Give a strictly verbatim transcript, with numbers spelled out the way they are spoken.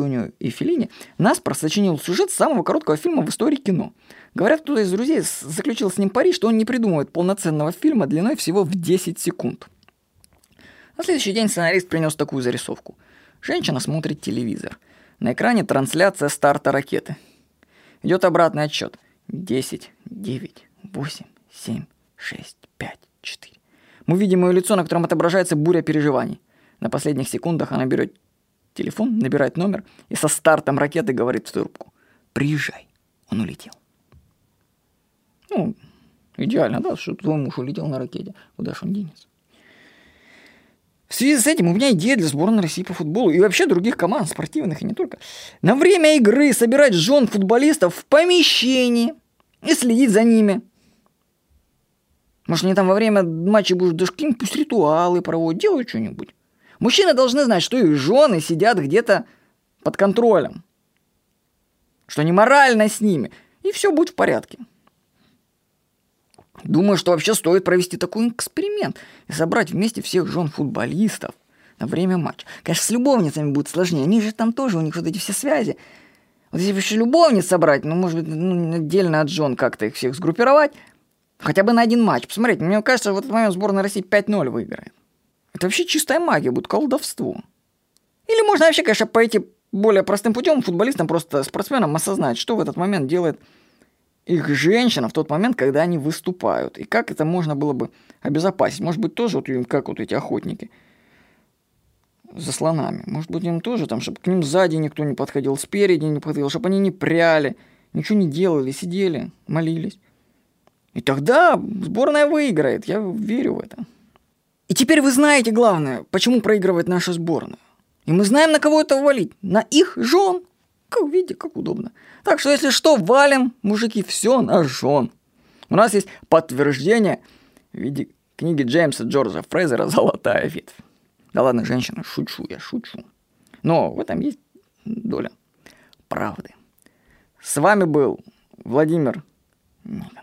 Антонио и Феллини наспор сочинил сюжет самого короткого фильма в истории кино. Говорят, кто-то из друзей заключил с ним пари, что он не придумывает полноценного фильма длиной всего в десять секунд. На следующий день сценарист принес такую зарисовку. Женщина смотрит телевизор. На экране трансляция старта ракеты. Идет обратный отсчет. десять, девять, восемь, семь, шесть, пять, четыре. Мы видим ее лицо, на котором отображается буря переживаний. На последних секундах она берет телефон, набирает номер и со стартом ракеты говорит в трубку: «Приезжай, он улетел». Ну, идеально, да, что твой муж улетел на ракете. Куда ж он денется? В связи с этим у меня идея для сборной России по футболу и вообще других команд, спортивных и не только. На время игры собирать жен футболистов в помещении и следить за ними. Может, они там во время матча будут даже какие-нибудь пусть ритуалы проводят, делают что-нибудь. Мужчины должны знать, что их жены сидят где-то под контролем. Что они морально с ними. И все будет в порядке. Думаю, что вообще стоит провести такой эксперимент и собрать вместе всех жен футболистов на время матча. Конечно, с любовницами будет сложнее. Они же там тоже, у них вот эти все связи. Вот если еще любовниц собрать, ну, может быть, ну, отдельно от жен как-то их всех сгруппировать, хотя бы на один матч. Посмотрите, мне кажется, в этот момент сборная России пять ноль выиграет. Это вообще чистая магия, будет колдовство. Или можно вообще, конечно, пойти более простым путем, футболистам, просто спортсменам осознать, что в этот момент делает их женщина в тот момент, когда они выступают. И как это можно было бы обезопасить. Может быть, тоже вот им, как вот эти охотники за слонами. Может быть, им тоже там, чтобы к ним сзади никто не подходил, спереди не подходил, чтобы они не пряли, ничего не делали, сидели, молились. И тогда сборная выиграет. Я верю в это. И теперь вы знаете главное, почему проигрывает наша сборная. И мы знаем, на кого это валить. На их жен. Как видите, как удобно. Так что, если что, валим, мужики, все на жен. У нас есть подтверждение в виде книги Джеймса Джорджа Фрейзера «Золотая ветвь». Да ладно, женщина, шучу, я шучу. Но в этом есть доля правды. С вами был Владимир Николаевич.